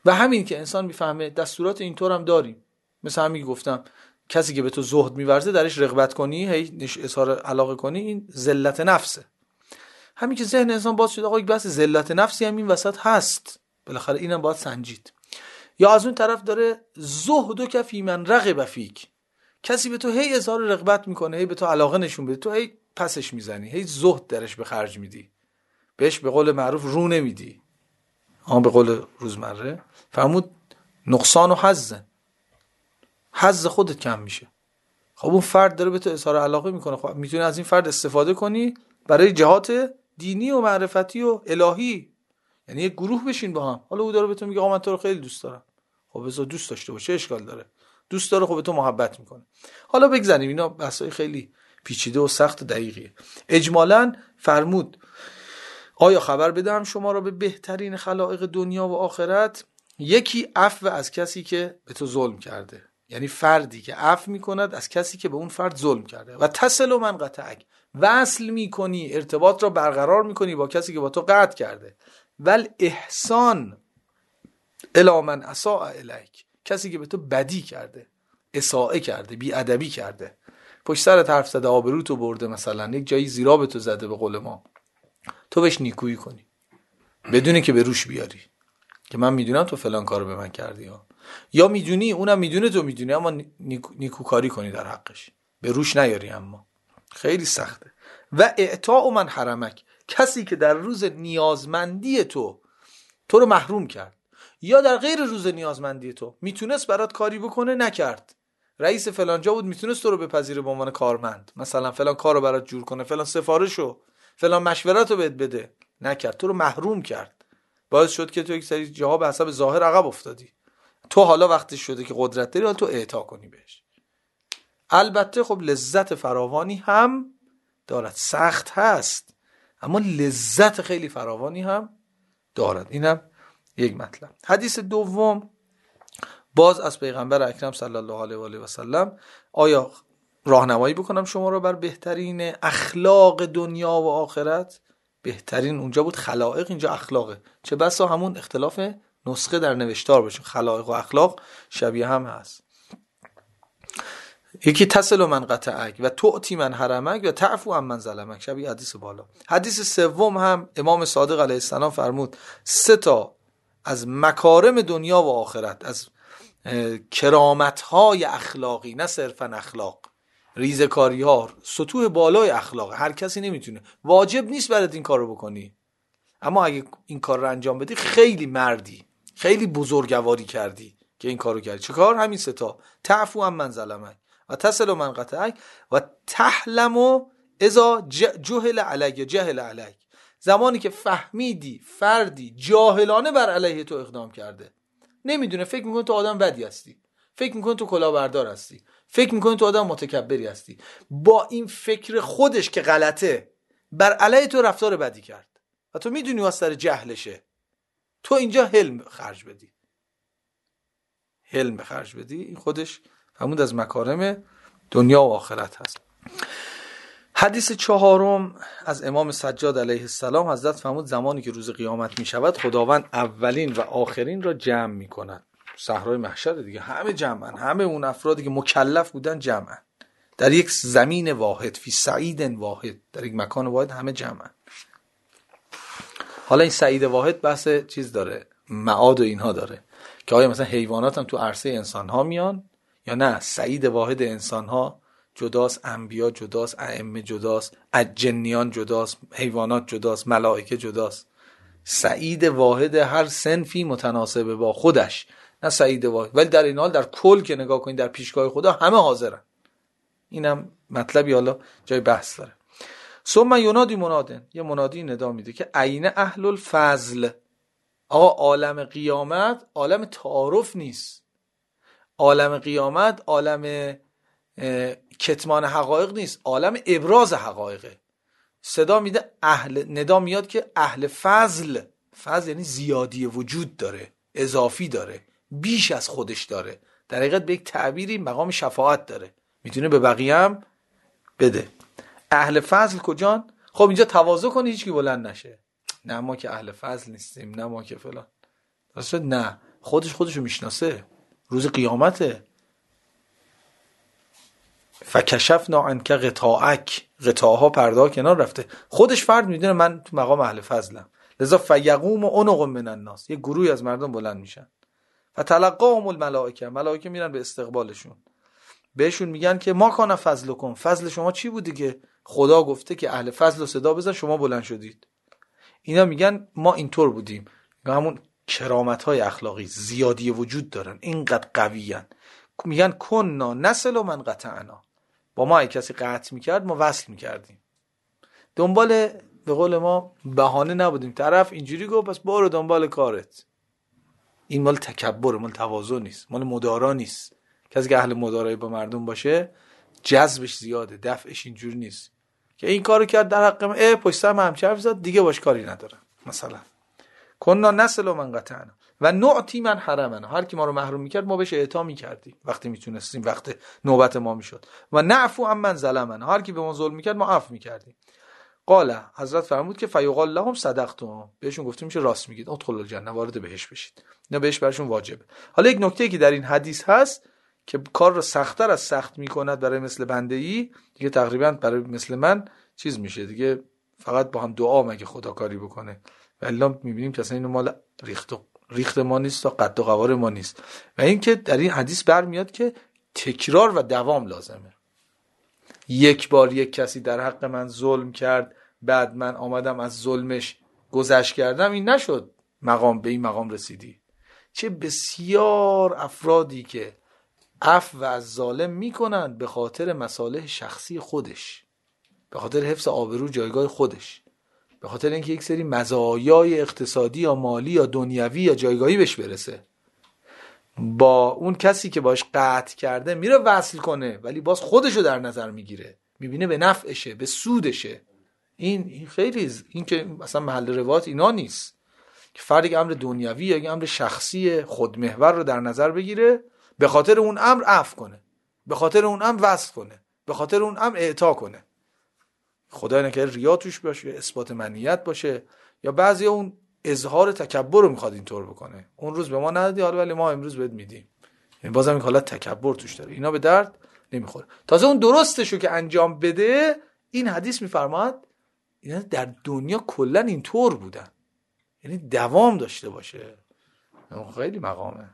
Speaker 1: و همین که انسان میفهمه دستورات اینطور هم داریم، مثل همین گفتم کسی که به تو زهد میورزه درش رغبت کنی، هی اظهار علاقه کنی، این ذلت نفسه. همین که ذهن انسان باز شد آقا یک بحث ذلت نفسی هم این وسط هست، بالاخره اینم باید سنجید. یا از اون طرف داره زهد که فی من رغب فیک، کسی به تو هی اظهار رغبت میکنه، هی به تو علاقه نشون بده، تو هی پسش میزنی، هی زهد درش به خرج میدی، بهش به قول معروف رو نمیدی، ها به قول روزمره فرمود نقصان و حظ، حظ خودت کم میشه. خب اون فرد داره به تو اظهار علاقه میکنه، خب میتونی از این فرد استفاده کنی برای جهات دینی و معرفتی و الهی، یعنی یک گروه بشین با هم. حالا او داره به تو میگه آقا من تو رو خیلی دوست دارم، خب بذار دوست داشته باشه، اشکال داره؟ دوست داره، خب به تو محبت میکنه. حالا بگذاریم اینا بحثای خیلی پیچیده و سخت و دقیقیه. اجمالاً فرمود آیا خبر بدم شما را به بهترین خلائق دنیا و آخرت؟ یکی عفو از کسی که به تو ظلم کرده، یعنی فردی که عفو میکند از کسی که به اون فرد ظلم کرده. و تصل من قطعک، وصل میکنی، ارتباط را برقرار میکنی با کسی که با تو قطع کرده. ول احسان الی من اساء الیک، کسی که به تو بدی کرده، اساءه کرده، بی ادبی کرده، پشت سرت حرف زده، آبرو تو برده، مثلا یک جایی زیرا به تو زده به قول ما، تو بهش نیکویی کنی بدون که به روش بیاری که من میدونم تو فلان کارو به من کردی ها. یا میدونی اونم میدونه تو میدونی، اما نیکو، نیکوکاری کنی در حقش، به روش نیاری. اما خیلی سخته. و اعطاء من حرمک، کسی که در روز نیازمندی تو تو رو محروم کرد، یا در غیر روز نیازمندی تو میتونست برات کاری بکنه نکرد. رئیس فلان جا بود میتونست تو رو بپذیره به عنوان کارمند، مثلا فلان کارو برات جور کنه، فلان سفارشو، فلان مشورتو بهت بده، نکرد، تو رو محروم کرد، باعث شد که تو یک سری جاها به حسب ظاهر عقب افتادی. تو حالا وقتی شده که قدرت داری، حالا تو اعطا کنی بهش. البته خب لذت فراوانی هم دارد، سخت هست اما لذت خیلی فراوانی هم دارد. اینم یک مطلب. حدیث دوم باز از پیغمبر اکرم صلی الله علیه و آله و سلم، آیا راهنمایی بکنم شما رو بر بهترین اخلاق دنیا و آخرت؟ بهترین اونجا بود خلائق، اینجا اخلاقه، چه بسا همون اختلاف نسخه در نوشتار باشه، خلائق و اخلاق شبیه هم هست. یکی تصل من قطعک و تعطی من حرمک و تعفو عن من ظلمک، شبیه حدیث بالا. حدیث سوم هم امام صادق علیه السلام فرمود سه تا از مکارم دنیا و آخرت، از کرامت‌های اخلاقی، نه صرفاً اخلاق، ریزکاری ها، سطوح بالای اخلاق، هر کسی نمیتونه، واجب نیست برات این کارو بکنی، اما اگه این کار رو انجام بدی خیلی مردی، خیلی بزرگواری کردی که این کارو کردی. چه کار؟ همین سه تا: تعفو عن من ظلمک و تصل من قطعک و تحلم اذا جهل علیک جهل علیک، زمانی که فهمیدی فردی جاهلانه بر علیه تو اقدام کرده، نمیدونه، فکر میکنه تو آدم بدی هستی، فکر میکنه تو کلاهبردار هستی، فکر میکنه تو آدم متکبری هستی، با این فکر خودش که غلطه بر علیه تو رفتار بدی کرد و تو میدونی واسه جهلشه، تو اینجا حلم خرج بدی، حلم خرج بدی، این خودش همون از مکارم دنیا و آخرت هست. حدیث چهارم از امام سجاد علیه السلام، حضرت فرمود زمانی که روز قیامت می شود خداوند اولین و آخرین را جمع می کند. صحرای محشر دیگه، همه جمعن، همه اون افرادی که مکلف بودن جمعن در یک زمین واحد، فی سعید واحد، در یک مکان واحد همه جمعن. حالا این سعید واحد بحث چیز داره، معاد و اینها داره که آیا مثلا حیوانات هم تو عرصه انسان ها میان یا نه. سعید واحد انسان ها جداست، انبیا جداست، ائمه جداست، جنیان جداست، حیوانات جداست، ملائکه جداست. سعید واحد هر صنفی متناسب با خودش، نه سعید واحد، ولی در این حال در کل که نگاه کنید در پیشگاه خدا همه حاضرن. اینم مطلبی حالا جای بحث داره. ثم ینادی منادن، یه منادی ندا میده که عین اهل الفضل. آقا عالم قیامت عالم تعارف نیست، عالم قیامت عالم کتمان حقایق نیست، عالم ابراز حقایقه. صدا میده اهل، ندا میاد که اهل فضل، فضل یعنی زیادی وجود داره، اضافی داره، بیش از خودش داره، در حقیقت به یک تعبیری مقام شفاعت داره، میتونه به بقیه هم بده. اهل فضل کجان؟ خب اینجا تواضع کنی هیچکی بلند نشه، نه ما که اهل فضل نیستیم، نه ما که فلان، درسته؟ نه، خودش خودشو میشناسه، روز قیامته. فکشفنا عنک غطاءک، غطاها پرده ها کنار رفته. خودش فرد میدونه من تو مقام اهل فضلم. لذا فیقوم عنق من الناس، یه گروهی از مردم بلند میشن. فتلقاهم الملائکه، ملائکه میرن به استقبالشون، بهشون میگن که ما کان فضلکم، فضل شما چی بودی که خدا گفته که اهل فضل و صدا بزن شما بلند شدید؟ اینا میگن ما اینطور بودیم. همون کرامت های اخلاقی زیادی وجود دارن، اینقدر قویان. میگن کننا نسل و من قطعنا، با ما اگه کسی قطع میکرد ما وصل میکردیم. دنبال به قول ما بهانه نبودیم، طرف اینجوری گفت پس برو دنبال کارت. این مال تکبر، مال تواضع نیست، مال مدارا نیست. کسی که اهل مدارایی با مردم باشه جذبش زیاده، دفعش اینجوری نیست که این کارو کرد در حق من، اه پشت سرم هم حرف زد دیگه باش کاری ندارم. مثلا کنا نسل و من قطعنا و نعطی من حرمنا، هر کی ما رو محروم میکرد ما بهش اعطا میکردیم وقتی میتونستیم، وقت نوبت ما میشد. و نعفو عن من ظلمنا، هر کی به ما ظلم میکرد ما عفو میکردیم. قال حضرت فرمود که فیقال لهم صدقتم، بهشون گفتیم میشه راست میگید، ادخلوا الجنه، وارد بهشت بشید. نه بهش برشون واجبه. حالا یک نکته که در این حدیث هست که کار رو سخت‌تر از سخت میکند برای مثل بنده‌ای، دیگه تقریبا برای مثل من چیز میشه دیگه، فقط با هم دعا مگه خدا کاری بکنه. و الا میبینیم که اصلا اینو مال ریخت و ریخت ما نیست و قد و قوار ما نیست. و این که در این حدیث برمیاد که تکرار و دوام لازمه. یک بار یک کسی در حق من ظلم کرد، بعد من آمدم از ظلمش گذشت کردم، این نشد مقام به این مقام رسیدی. چه بسیار افرادی که عفو از ظالم میکنن به خاطر مصالح شخصی خودش، به خاطر حفظ آبرو جایگاه خودش، به خاطر اینکه یک سری مزایای اقتصادی یا مالی یا دنیوی یا جایگاهی بهش برسه. با اون کسی که باش قطع کرده میره وصل کنه، ولی باز خودشو در نظر میگیره، میبینه به نفعشه، به سودشه. این این خیلی این که مثلا محل روایت اینا نیست که فردی که امر دنیوی یا امر شخصی خودمحور رو در نظر بگیره، به خاطر اون امر عفو کنه، به خاطر اون امر وصل کنه، به خاطر اون امر اعطا کنه. خدای نکنه ریا توش باشه، اثبات منیت باشه، یا بعضی اون اظهار تکبر رو میخواد اینطور بکنه. اون روز به ما ندادی حالا ولی ما امروز بهت میدیم. یعنی بازم این حالت تکبر توش داره. اینا به درد نمیخوره. تازه اون درستشو که انجام بده، این حدیث میفرماد اینا در دنیا کلا اینطور بودن، یعنی دوام داشته باشه. خیلی مقامه.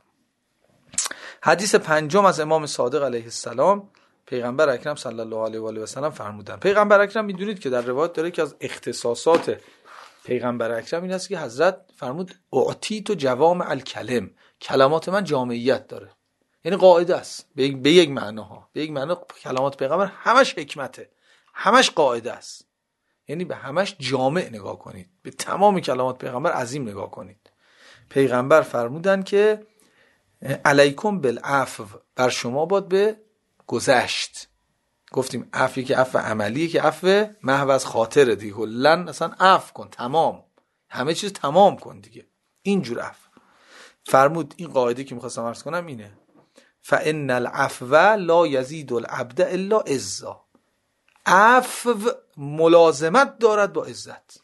Speaker 1: حدیث پنجم از امام صادق علیه السلام، پیغمبر اکرم صلی الله علیه و آله و سلم فرمودن. پیغمبر اکرم میدونید که در روایت داره که از اختصاصات پیغمبر اکرم این است که حضرت فرمود اعطیت جوامع الکلم، کلمات من جامعیت داره. یعنی قاعده است به یک به یک معناها، به یک معنا کلمات پیغمبر همش حکمته، همش قاعده است. یعنی به همش جامع نگاه کنید، به تمام کلمات پیغمبر عظیم نگاه کنید. پیغمبر فرمودن که علیکم بالعفو، بر شما باد به گذشت. گفتیم عفوی که عفو عملیه که عفو محو از خاطره دیگه، کلاً اصلا عفو کن، تمام، همه چیز تمام کن دیگه، اینجور عفو. فرمود این قاعده که می‌خواستم عرض کنم اینه، فإن العفو لا یزید العبد الا عزا، عفو ملازمت دارد با عزت.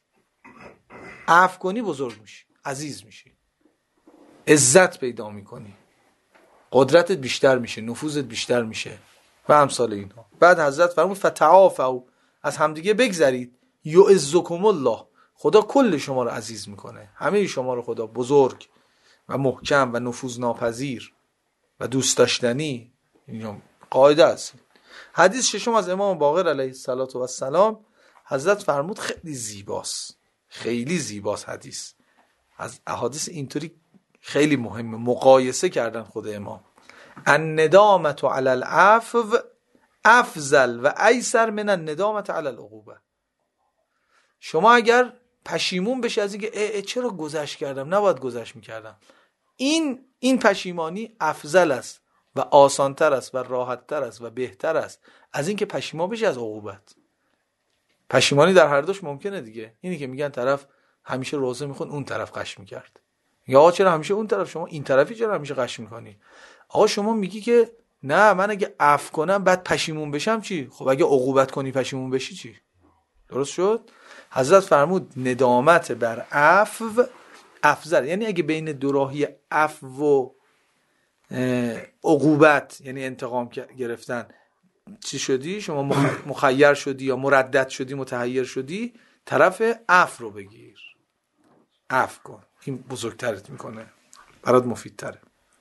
Speaker 1: عفو کنی بزرگ میشی، عزیز میشی، عزت پیدا میکنی، قدرتت بیشتر میشه، نفوذت بیشتر میشه و امثال اینها. بعد حضرت فرمود فتعافوا، از همدیگه بگذرید، یعزکم الله، خدا کل شما رو عزیز میکنه، همه شما رو خدا بزرگ و محکم و نفوذ ناپذیر و دوست داشتنی. این قاعده است. حدیث ششم از امام باقر علیه السلام، حضرت فرمود خیلی زیباست، خیلی زیباست حدیث. از احادیث اینطوری خیلی مهمه، مقایسه کردن خود امام. الندامت علی العفو افضل و ایسر من الندامت علی العقوبه. شما اگر پشیمون بشی از اینکه چرا گذشت کردم، نباید گذشت میکردم، این این پشیمانی افضل است و آسانتر است و راحتتر است و بهتر است از اینکه پشیمان بشی از عقوبت. پشیمانی در هر دوش ممکنه دیگه. اینی که میگن طرف همیشه روزه میخون اون طرف قش میکرد، یا آقا چرا همیشه اون طرف، شما این طرفی چرا همیشه قش میکنی؟ آقا شما میگی که نه من اگه عفو کنم بعد پشیمون بشم چی؟ خب اگه عقوبت کنی پشیمون بشی چی؟ درست شد؟ حضرت فرمود ندامت بر عفو افضل، یعنی اگه بین دو راهی عفو و عقوبت یعنی انتقام گرفتن چی شدی، شما مخیر شدی یا مردد شدی، متحیر شدی، طرف عفو رو بگیر، عفو کن، این بزرگترت میکنه، برات مفیدتره.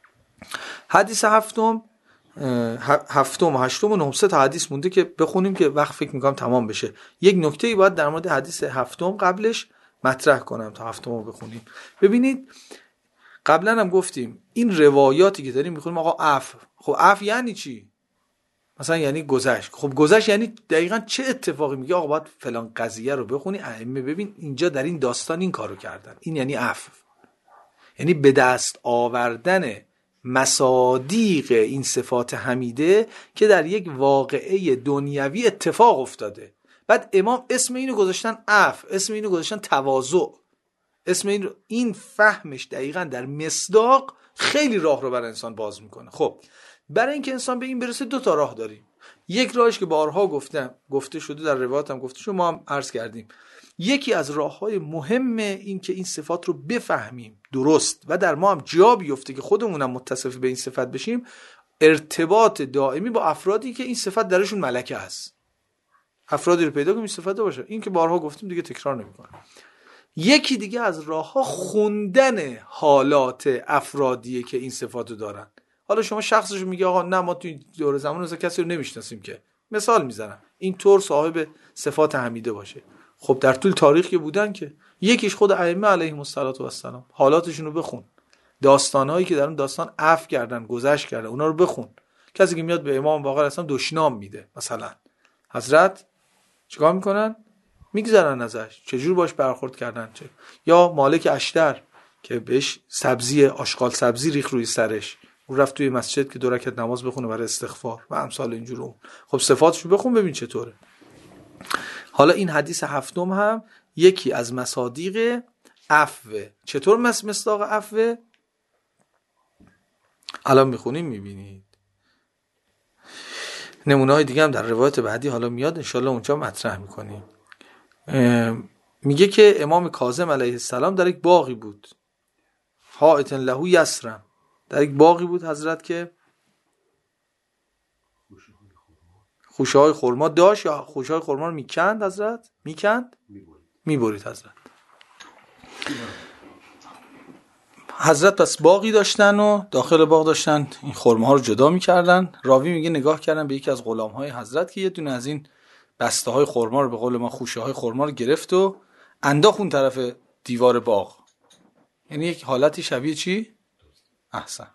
Speaker 1: حدیث هفتم هفتم و هشتم و نهمسه تا حدیث مونده که بخونیم که وقت فکر میکنم تمام بشه. یک نکته ای باید در مورد حدیث هفتم قبلش مطرح کنم تا هفتم رو بخونیم. ببینید قبلا هم گفتیم این روایاتی که داریم میخونیم آقا عفو، خب عفو یعنی چی؟ مثلا یعنی گذشت. خب گذشت یعنی دقیقاً چه اتفاقی؟ میگه آقا باید فلان قضیه رو بخونی ائمه ببین اینجا در این داستان این کارو کردن، این یعنی عفو، یعنی به دست آوردن مصادیق این صفات حمیده که در یک واقعه دنیوی اتفاق افتاده. بعد امام اسم اینو گذاشتن عفو، اسم اینو گذاشتن تواضع، اسم این این فهمش دقیقاً در مصداق خیلی راه رو برای انسان باز میکنه. خب برای اینکه انسان به این برسه دو تا راه داریم. یک راهش که بارها گفتم گفته شده، در روایات هم گفته شده، ما هم عرض کردیم، یکی از راههای مهم این که این صفات رو بفهمیم درست و در ما هم جا بیفته که خودمونم متصف به این صفت بشیم، ارتباط دائمی با افرادی که این صفت درشون ملکه هست، افرادی رو پیدا کنیم این صفت باشه. این که بارها گفتیم دیگه تکرار نمی‌کنم. یکی دیگه از راهها خوندن حالات افرادیه که این صفاتو دارن. حالا شما شخصش میگه آقا نه ما تو دور زمان مثلا کسی رو نمیشناسیم که، مثال میزنم، این طور صاحب صفات حمیده باشه. خب در طول تاریخ که بودن که یکیش خود ائمه علیهم السلام، حالاتشون رو بخون، داستانهایی که در اون داستان عفو کردن، گذشت کردن، اونا رو بخون. کسی که میاد به امام باقر اصلا دشنام میده، مثلا حضرت چیکار میکنن؟ میگذرن ازش، چجور باش برخورد کردن چه؟ یا مالک اشتر که بهش سبزی آشغال سبزی ریخ روی سرش، اون رفت توی مسجد که دو رکعت نماز بخونه برای استغفار و امثال اینجور. خب صفاتشو بخون ببین چطوره. حالا این حدیث هفتم هم یکی از مصادیق عفو. چطور مس مصداق عفو؟ الان میخونیم میبینید. نمونه های دیگه هم در روایت بعدی حالا میاد انشالله اونجا مطرح میکنیم. میگه که امام کاظم علیه السلام در یک باغی بود، حائط له یسرم، در یک باغی بود حضرت که خوشه های خرما داشت، یا خوشه های خرما رو میکند حضرت، میکند میبرید حضرت. حضرت پس باغی داشتن و داخل باغ داشتن این خرما ها رو جدا میکردن. راوی میگه نگاه کردن به یکی از غلام های حضرت که یه دونه از این بسته های خرما رو، به قول ما خوشه های خرما رو گرفت و انداخت اون طرف دیوار باغ. یعنی یک حالتی شبیه چی؟ احسن.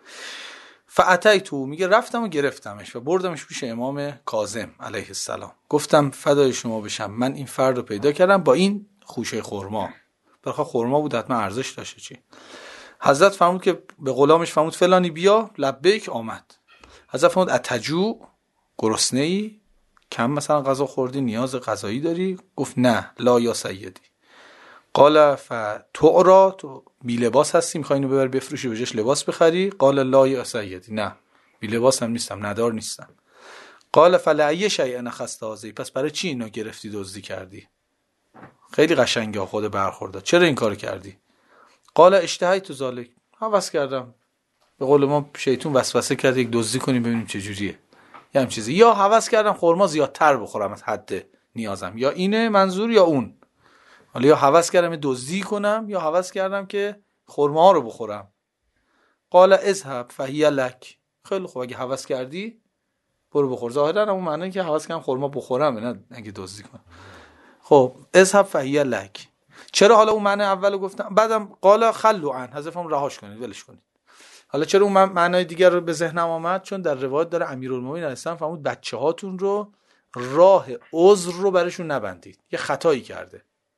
Speaker 1: فاتیتو، میگه رفتم و گرفتمش و بردمش پیش امام کاظم علیه السلام. گفتم فدای شما بشم، من این فرد رو پیدا کردم با این خوشه خرما. برخواه خرما بود حتما ارزش داشته چی. حضرت فرمود که به غلامش فرمود فلانی بیا، لبیک، آمد. حضرت فرمود اتجو، گرسنه‌ای؟ کم مثلا غذا خوردی، نیاز غذایی داری؟ گفت نه، لا یا سیدی. قال فتعرا، تو بی لباس هستی میخوای اینو ببر بفروشی به جاش لباس بخری؟ قال لا یا سیدی، نه بی لباس هم نیستم، ندار نیستم. قال فلعی شیئا اخذت هذه، پس برای چی اینو گرفتی دزدی کردی؟ خیلی قشنگه خود برخورد، چرا این کارو کردی؟ قال اشتهیت ذلک، هوس کردم. به قول ما شیطون وسوسه کرد یک دزدی کنیم ببینیم چه جوریه، یا هم چیزی، یا هوس کردم خرما زیادتر بخورم از حد نیازم، یا اینه منظور یا اون. حالا یا هوس کردم دزدی کنم یا هوس کردم که خرما رو بخورم. قال اذهب فهی لک، خیلی خوب اگه هوس کردی برو بخور. ظاهرا اون معنی که هوس کردم خرما بخورم، نه اگه دزدی کنم. خب اذهب فهی لک، چرا حالا اون معنی اولو گفتم؟ بعدم قال خلوا عن، حذفم رهاش کنید، ولش کنید. حالا چرا اون معنای دیگر رو به ذهنم آمد؟ چون در روایت داره امیرالمومنین علیه السلام فرمود بچه‌هاتون رو راه عذر رو براشون نبندید، یه خطایی کرده.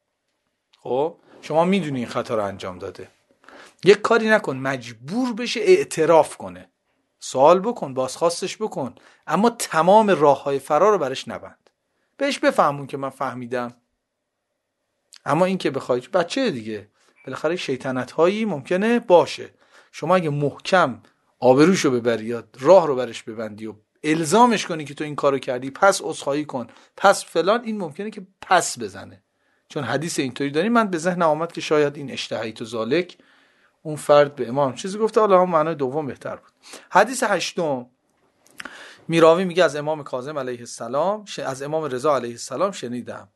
Speaker 1: خب شما میدونی این خطا رو انجام داده، یک کاری نکن مجبور بشه اعتراف کنه، سوال بکن، بازخواستش بکن، اما تمام راههای فرار رو برش نبند. بهش بفهمون که من فهمیدم. اما این که بخوای، بچه دیگه بالاخره شیطنت هایی ممکنه باشه، شما اگه محکم آبروشو ببری یا راه رو برش ببندی و الزامش کنی که تو این کارو کردی پس عذرخواهی کن پس فلان، این ممکنه که پس بزنه. چون حدیث اینطوری داریم، من به ذهن آمد که شاید این اشتهیت و ذالک اون فرد به امام چیزی گفته، حالا هم معنای دوم بهتر بود. حدیث هشتم، میراوی میگه از امام کاظم علیه السلام، از امام رضا علیه السلام شنیدم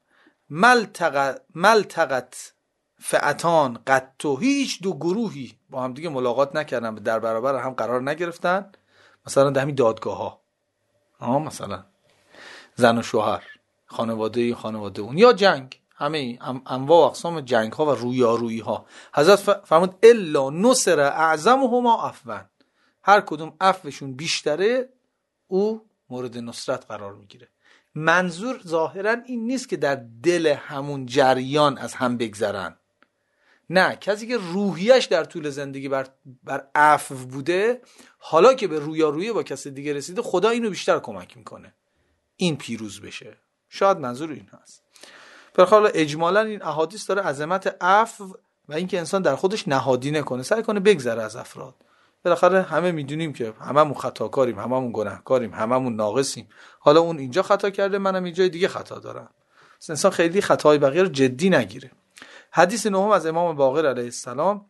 Speaker 1: ملتقت ملتقت فئتان قطو، هیچ دو گروهی با هم دیگه ملاقات نکردن، در برابر هم قرار نگرفتن، مثلا در همین دادگاه ها، آها مثلا زن و شوهر، خانواده خانواده اون، یا جنگ، همه این انواع و اقسام جنگ ها و رویارویی ها. حضرت فرمود الا نصر اعظمهما عفوا، هر کدوم عفوشون بیشتره او مورد نصرت قرار میگیره. منظور ظاهرا این نیست که در دل همون جریان از هم بگذرن، نه، کسی که روحیش در طول زندگی بر, بر عفو بوده، حالا که به رویارویی با کسی دیگه رسیده، خدا اینو بیشتر کمک میکنه این پیروز بشه. شاید منظور این هست. برخلاف اجمالا این احادیث داره عظمت عفو و اینکه انسان در خودش نهادی نکنه، سعی کنه بگذره از افراد. بالاخره همه میدونیم که هممون خطاکاریم، هممون گناهکاریم، هممون ناقصیم. حالا اون اینجا خطا کرده، منم اینجای دیگه خطا دارم. انسان خیلی خطای بقیه رو جدی نگیره. حدیث نهم از امام باقر علیه السلام،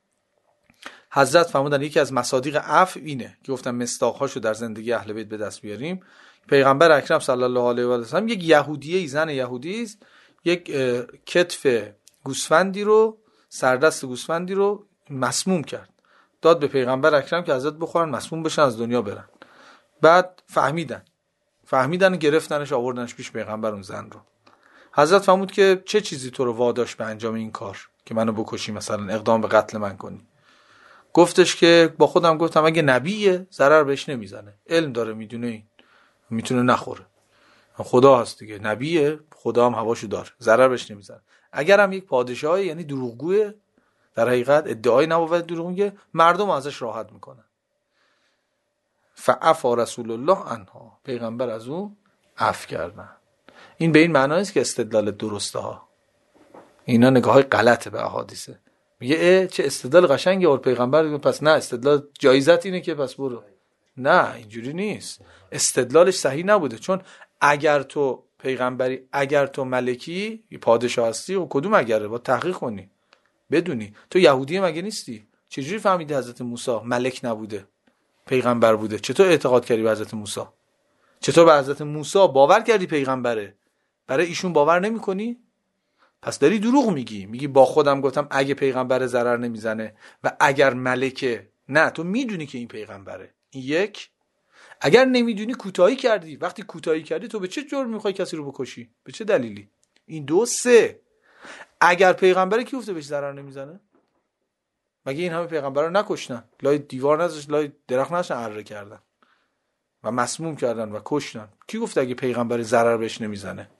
Speaker 1: حضرت فرمودن یکی از مصادیق عفو اینه که گفتم مصداق‌هاشو در زندگی اهل بیت به دست بیاریم. پیغمبر اکرم صلی الله علیه و سلم یک یهودیه، زن یهودی است، یک کتف گوسفندی رو، سردست گوسفندی رو مسموم کرد، داد به پیغمبر اکرم که حضرت بخورن مسموم بشن از دنیا برن. بعد فهمیدن فهمیدن گرفتنش آوردنش پیش پیغمبر اون زن رو. حضرت فرمود که چه چیزی تو رو واداشت به انجام این کار که منو بکشی، مثلا اقدام به قتل من کنی؟ گفتش که با خودم گفتم اگه نبیه ضرر بهش نمیزنه، علم داره، میدونه این میتونه نخوره، خدا هست دیگه، نبیه، خدا هم هواشو داره، ضرر بهش نمیزنه. اگر هم یک پادشاهی، یعنی دروغگوه، در حقیقت ادعای نبوت دروغ میگه، مردم ازش راحت میکنن. فعفا رسول الله عنها، پیغمبر از اون عفو کردن. این به این معنی است که استدلال درسته ها، اینا نگاه های غلطه به احادیثه. میگه اه چه استدلال قشنگی اور پیغمبر، پس نه استدلال جایزت اینه که پس برو. نه اینجوری نیست، استدلالش صحیح نبوده. چون اگر تو پیغمبری، اگر تو ملکی پادشاه هستی، و کدوم اگره با تحقیق کنی بدونی. تو یهودی مگه نیستی؟ چجوری فهمیدی حضرت موسی ملک نبوده پیغمبر بوده؟ چطور اعتقاد کردی به حضرت موسی؟ چطور به حضرت موسی باور کردی پیغمبره؟ برای ایشون باور نمی کنی؟ پس داری دروغ میگی. میگی با خودم گفتم اگه پیغمبر ضرر نمیزنه و اگر ملکه. نه، تو میدونی که این پیغمبره. این یک. اگر نمیدونی کوتاهی کردی. وقتی کوتاهی کردی تو به چه جرمی میخوای کسی رو بکشی؟ به چه دلیلی؟ این دو. سه، اگر پیغمبره کی گفته بهش ضرر نمیزنه؟ مگه این همه پیغمبر رو نکشتن؟ لای دیوار نذاشتن، لای درخت نذاشتن، اره کردن و مسموم کردن و کشتن. کی گفته اگه پیغمبر ضرر بهش نمیزنه؟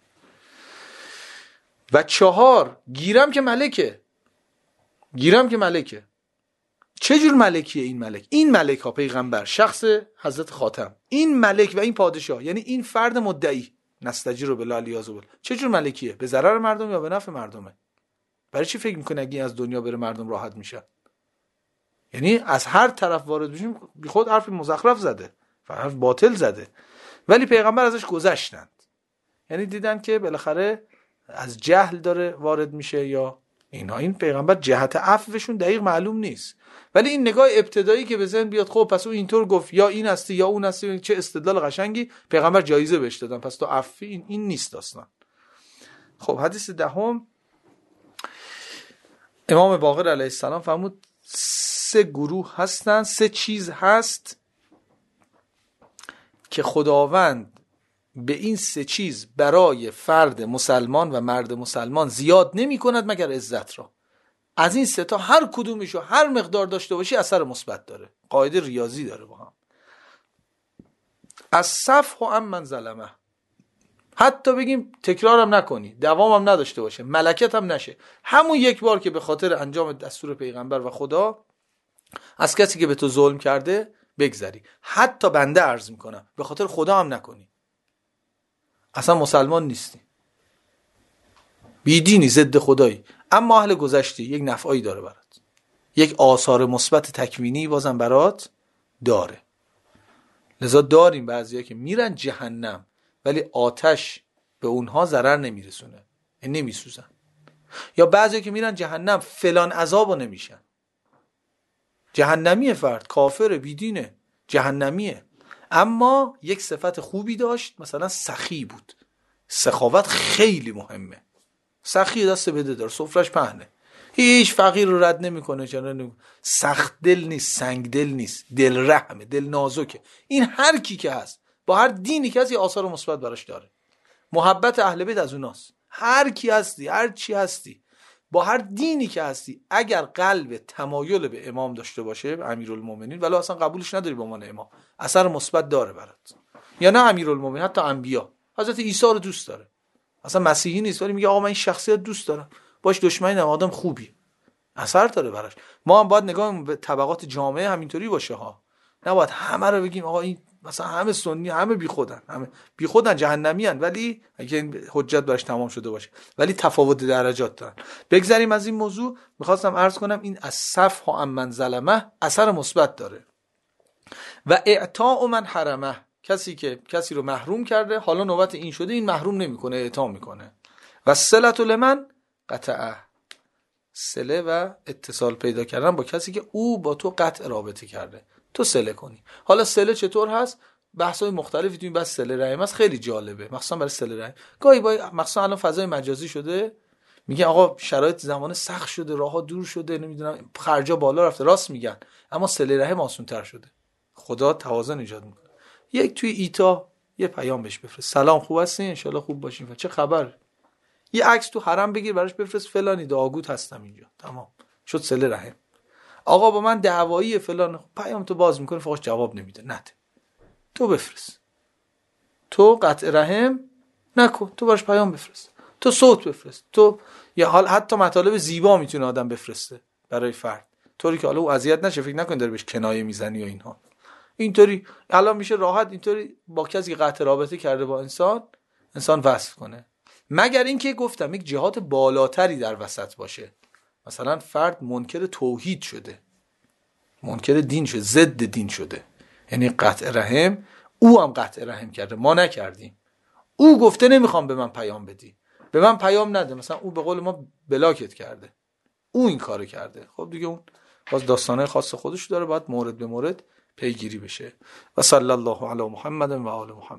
Speaker 1: و چهار، گیرم که ملکه. گیرم که ملکه. چه جور ملکیه این ملک؟ این ملک ها، پیغمبر، شخص حضرت خاتم، این ملک و این پادشاه، یعنی این فرد مدعی، نستجیر بالله الیاذ بالله، چه جور ملکیه؟ به ضرر مردم یا به نفع مردمه؟ برای چی فکر میکنه اگه از دنیا بره مردم راحت میشن؟ یعنی از هر طرف وارد بشیم بی خود حرف مزخرف زده، حرف باطل زده. ولی پیغمبر ازش گذشتند، یعنی دیدن که بالاخره از جهل داره وارد میشه یا اینا. این پیغمبر جهت عفوشون دقیق معلوم نیست، ولی این نگاه ابتدایی که به ذهن بیاد، خب پس او اینطور گفت، یا این هستی یا اون هستی، چه استدلال قشنگی، پیغمبر جایزه بهش دادن، پس تو عفو. این این نیست اصلا. خب حدیث دهم، امام باقر علیه السلام فرمود سه گروه هستن، سه چیز هست که خداوند به این سه چیز برای فرد مسلمان و مرد مسلمان زیاد نمی کند مگر عزت را. از این سه تا هر کدومشو هر مقدار داشته باشی اثر مثبت داره، قاعده ریاضی داره با هم. از صفح و ام من ظلمه، حتی بگیم تکرارم نکنی، دوامم نداشته باشه، ملکت هم نشه، همون یک بار که به خاطر انجام دستور پیغمبر و خدا از کسی که به تو ظلم کرده بگذری، حتی بنده عرض میکنم به خاطر خدا هم نکنی، اصلا مسلمان نیستی، بیدینی، ضد خدایی، اما اهل گذشتی، یک نفعی داره برات، یک آثار مثبت تکوینی بازم برات داره. لذا داریم بعضیا که میرن جهنم ولی آتش به اونها ضرر نمیرسونه، نمیسوزن. یا بعضی که میرن جهنم فلان عذابو نمیشن. جهنمیه، فرد کافر بیدینه، جهنمیه، اما یک صفت خوبی داشت، مثلا سخی بود. سخاوت خیلی مهمه. سخی دست بده دار، سفرش پهنه، هیچ فقیر رو رد نمیکنه، چنان سخت دل نیست، سنگ دل نیست، دل رحمه، دل نازکه. این هر کی که هست، با هر دینی که هست، یه آثار مثبت براش داره. محبت اهل بیت از اوناست. هر کی هستی، هر چی هستی، با هر دینی که هستی، اگر قلب تمایل به امام داشته باشه، به امیرالمومنین، ولی اصلا قبولش نداری به عنوان امام، اثر مثبت داره برات. یا نه امیرالمومنین، حتی انبیا، حضرت عیسی رو دوست داره، اصلا مسیحی نیست ولی میگه آقا من این شخصیت دوست دارم، باش دشمنی نم، آدم خوبی، اثر داره براش. ما هم باید نگاه به طبقات جامعه همینطوری باشه ها، نباید همه رو بگیم آقا این مثلا همه سنی، همه بی خودن، همه بی خودن، جهنمی ان، ولی اگه این حجت براش تمام شده باشه، ولی تفاوت درجات دارن. بگذریم از این موضوع. میخواستم عرض کنم این از صفح و امن ظلمه اثر مثبت داره. و اعطاء من حرمه، کسی که کسی رو محروم کرده، حالا نوبت این شده، این محروم نمیکنه، اعطا میکنه. و صلت لمن قطعه، صله و اتصال پیدا کردن با کسی که او با تو قطع رابطه کرده، تو صله کنی. حالا صله چطور هست؟ بحث‌های مختلفی تو این بحث صله رحم هست، خیلی جالبه، مخصوصا برای صله رحم. گاهی با مخصوصا الان فضای مجازی شده، میگه آقا شرایط زمان سخت شده، راهها دور شده، نمیدونم خرجا بالا رفته، راست میگن، اما صله رحم آسان‌تر شده. خدا توازن ایجاد میکنه. یک توی ایتا یه پیام بهش بفرست، سلام خوب هستین، ان شاءالله خوب باشین، چه خبر؟ یه عکس تو حرم بگیر براش بفرست، فلانی داغوت هستم اینجا، تمام شد صله رحم. آقا با من دعوایی فلان، پیام تو باز میکنه فقط جواب نمیده، نده، تو بفرست، تو قطع رحم نکن، تو براش پیام بفرست، تو صوت بفرست، تو یا حال حتی مطالب زیبا میتونه آدم بفرسته برای فرد، طوری که حالا او اذیت نشه، فکر نکن داره بهش کنایه میزنی و اینها. اینطوری الان میشه راحت اینطوری با کسی قطع رابطه کرده با انسان، انسان وصف کنه، مگر اینکه گفتم یک جهات بالاتری در وسط باشه. مثلا فرد منکر توحید شده، منکر دین شده، ضد دین شده، یعنی قطع رحم، او هم قطع رحم کرده، ما نکردیم، او گفته نمیخوام به من پیام بدی، به من پیام نده، مثلا او به قول ما بلاکت کرده، او این کارو کرده، خب دیگه اون باز داستانه خاص خودش داره، باید مورد به مورد پیگیری بشه. و صلی الله علی محمد و آل محمد.